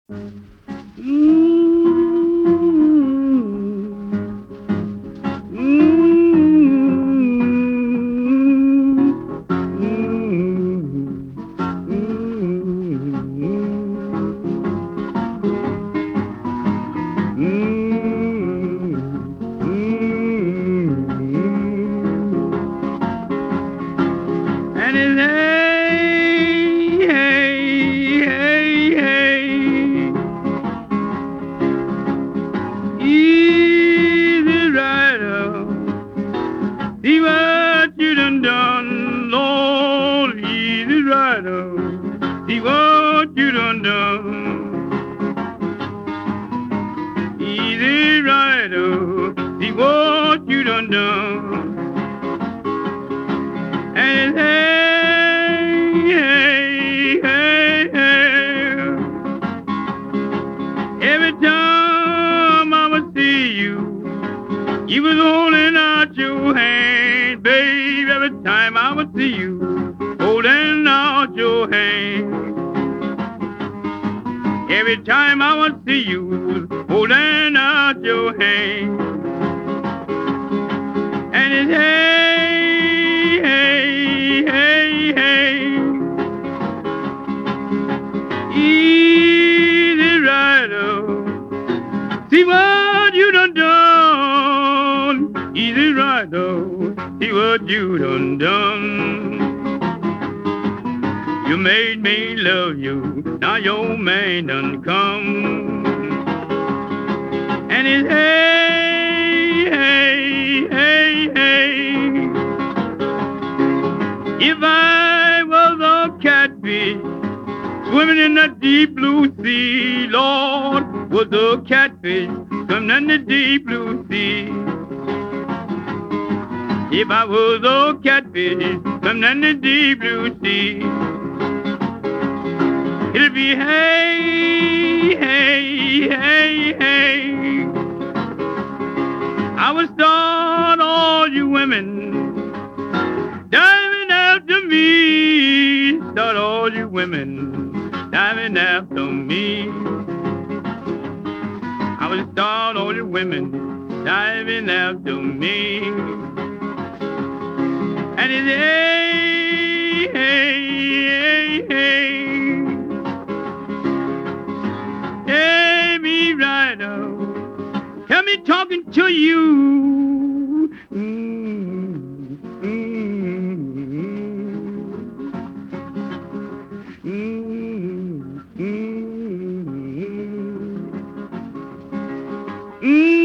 And it's hey, hey, hey, hey. Easy rider, see what you done, Lord. Easy rider, see what you done. Easy rider, see what you done. And hey, hey, hey, hey. Every time I would see you, you was holding out your hand, babe. Every time I would see you, holding out your hand. Every time I would see you, holding out your hand. And it's hey, hey, hey, hey. Easy rider, see what you done. Easy rider, see what you done. You made me love you, now your man done come. And it's hey, hey, hey, hey. If I was a catfish swimming in the deep blue sea, Lord, was a catfish swimming in the deep blue sea. If I was a catfish swimming in the deep blue sea, it'll be hey, hey, hey, hey. I would start all you women diving after me. Start all you women diving after me. I would start all you women diving after me. And it's hey, hey, hey, hey. Hey, me rider, tell me talking to you. Mm-hmm.